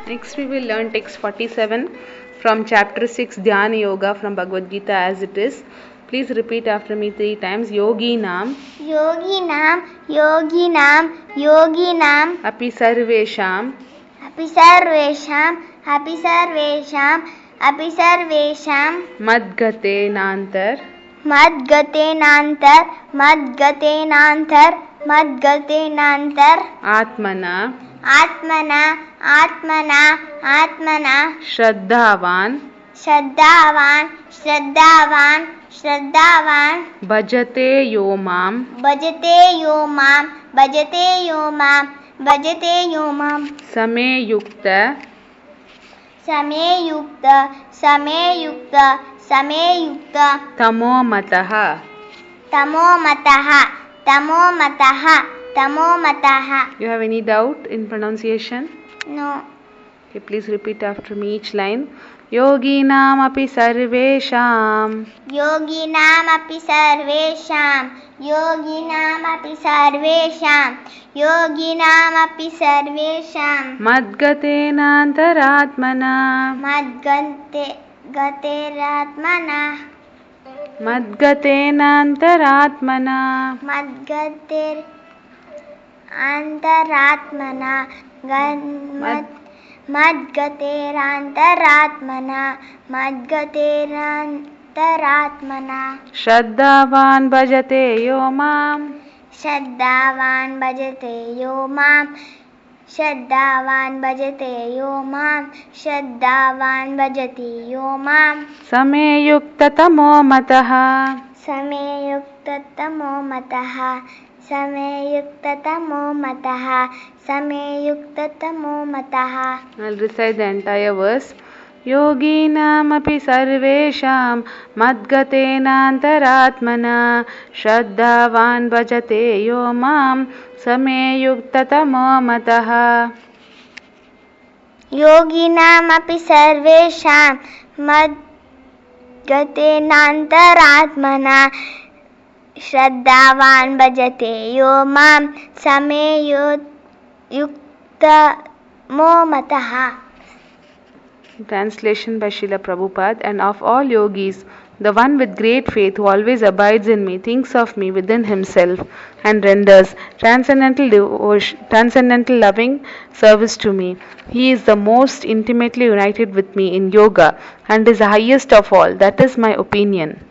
Next we will learn text 47 from chapter 6 Dhyana Yoga from Bhagavad Gita as it is. Please repeat after me 3 times. Yoginam Api Sarvesham Madgate Nantar Atmana Shraddhavan Bhajate Yomam Sameyukta Tamomataha. You have any doubt in pronunciation? No. Okay, please repeat after me each line. Yoginam api sarvesham Madgatena antaratmana Shraddhavan bhajate yomam Sameyukta tamomataha. I'll recite the entire verse. Yoginam api sarvesham madgatena antaratmana Shraddhavan bhajate yomam sameyukta tamomataha. Yoginam api sarvesham madgatenantaratmana Shraddhavan bhajate yomam sameyukta momataha. Translation by Srila Prabhupada. And of all yogis, the one with great faith who always abides in me, thinks of me within himself, and renders transcendental loving service to me. He is the most intimately united with me in yoga and is the highest of all. That is my opinion.